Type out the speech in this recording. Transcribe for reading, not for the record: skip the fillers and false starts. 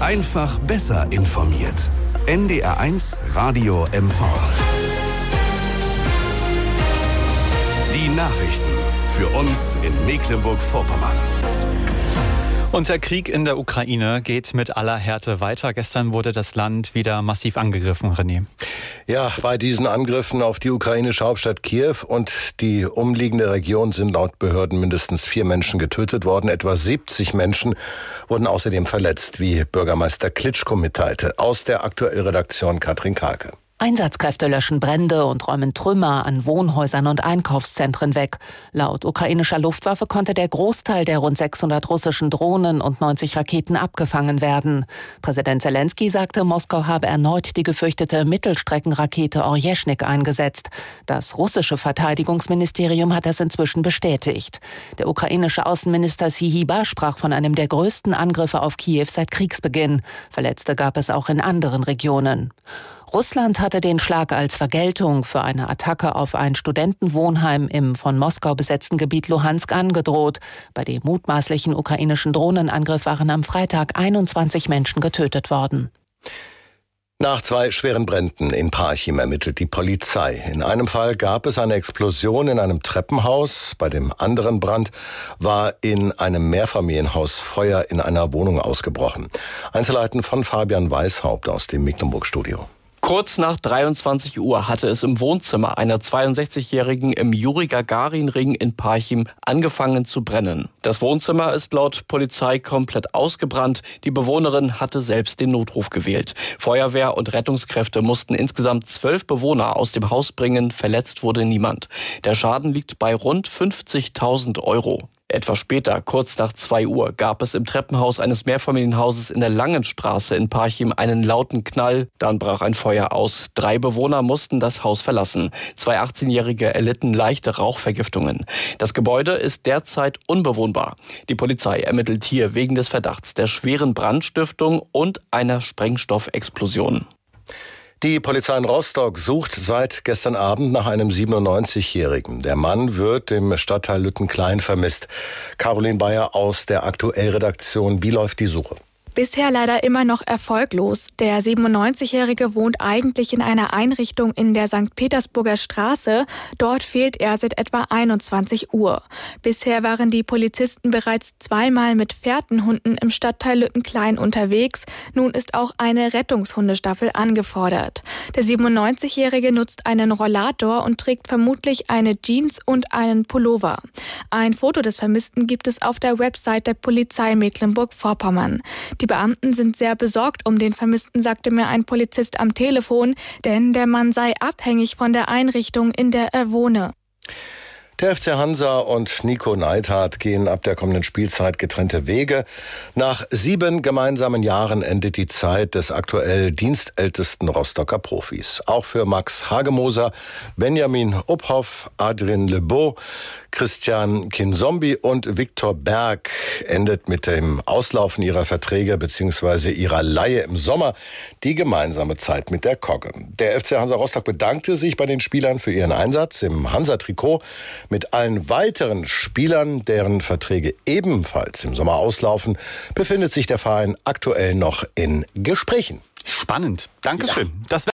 Einfach besser informiert. NDR1 Radio MV. Die Nachrichten für uns in Mecklenburg-Vorpommern. Und der Krieg in der Ukraine geht mit aller Härte weiter. Gestern wurde das Land wieder massiv angegriffen, René. Ja, bei diesen Angriffen auf die ukrainische Hauptstadt Kiew und die umliegende Region sind laut Behörden mindestens 4 Menschen getötet worden. Etwa 70 Menschen wurden außerdem verletzt, wie Bürgermeister Klitschko mitteilte. Aus der Aktuellredaktion Katrin Karke. Einsatzkräfte löschen Brände und räumen Trümmer an Wohnhäusern und Einkaufszentren weg. Laut ukrainischer Luftwaffe konnte der Großteil der rund 600 russischen Drohnen und 90 Raketen abgefangen werden. Präsident Zelensky sagte, Moskau habe erneut die gefürchtete Mittelstreckenrakete Orjeschnik eingesetzt. Das russische Verteidigungsministerium hat das inzwischen bestätigt. Der ukrainische Außenminister Syzyba sprach von einem der größten Angriffe auf Kiew seit Kriegsbeginn. Verletzte gab es auch in anderen Regionen. Russland hatte den Schlag als Vergeltung für eine Attacke auf ein Studentenwohnheim im von Moskau besetzten Gebiet Luhansk angedroht. Bei dem mutmaßlichen ukrainischen Drohnenangriff waren am Freitag 21 Menschen getötet worden. Nach 2 schweren Bränden in Parchim ermittelt die Polizei. In einem Fall gab es eine Explosion in einem Treppenhaus. Bei dem anderen Brand war in einem Mehrfamilienhaus Feuer in einer Wohnung ausgebrochen. Einzelheiten von Fabian Weishaupt aus dem Mecklenburg-Studio. Kurz nach 23 Uhr hatte es im Wohnzimmer einer 62-Jährigen im Juri-Gagarin-Ring in Parchim angefangen zu brennen. Das Wohnzimmer ist laut Polizei komplett ausgebrannt. Die Bewohnerin hatte selbst den Notruf gewählt. Feuerwehr und Rettungskräfte mussten insgesamt 12 Bewohner aus dem Haus bringen. Verletzt wurde niemand. Der Schaden liegt bei rund 50.000 €. Etwas später, kurz nach 2 Uhr, gab es im Treppenhaus eines Mehrfamilienhauses in der Langenstraße in Parchim einen lauten Knall. Dann brach ein Feuer aus. 3 Bewohner mussten das Haus verlassen. 2 18-Jährige erlitten leichte Rauchvergiftungen. Das Gebäude ist derzeit unbewohnbar. Die Polizei ermittelt hier wegen des Verdachts der schweren Brandstiftung und einer Sprengstoffexplosion. Die Polizei in Rostock sucht seit gestern Abend nach einem 97-Jährigen. Der Mann wird im Stadtteil Lüttenklein vermisst. Caroline Bayer aus der Aktuellredaktion. Wie läuft die Suche? Bisher leider immer noch erfolglos. Der 97-Jährige wohnt eigentlich in einer Einrichtung in der St. Petersburger Straße. Dort fehlt er seit etwa 21 Uhr. Bisher waren die Polizisten bereits 2-mal mit Fährtenhunden im Stadtteil Lüttenklein unterwegs. Nun ist auch eine Rettungshundestaffel angefordert. Der 97-Jährige nutzt einen Rollator und trägt vermutlich eine Jeans und einen Pullover. Ein Foto des Vermissten gibt es auf der Website der Polizei Mecklenburg-Vorpommern. Die Beamten sind sehr besorgt um den Vermissten, sagte mir ein Polizist am Telefon, denn der Mann sei abhängig von der Einrichtung, in der er wohne. Der FC Hansa und Nico Neidhardt gehen ab der kommenden Spielzeit getrennte Wege. Nach 7 gemeinsamen Jahren endet die Zeit des aktuell dienstältesten Rostocker Profis. Auch für Max Hagemoser, Benjamin Uphoff, Adrien Lebeau, Christian Kinzombie und Viktor Berg endet mit dem Auslaufen ihrer Verträge bzw. ihrer Leihe im Sommer die gemeinsame Zeit mit der Kogge. Der FC Hansa Rostock bedankte sich bei den Spielern für ihren Einsatz im Hansa-Trikot. Mit allen weiteren Spielern, deren Verträge ebenfalls im Sommer auslaufen, befindet sich der Verein aktuell noch in Gesprächen. Spannend. Dankeschön. Ja. Das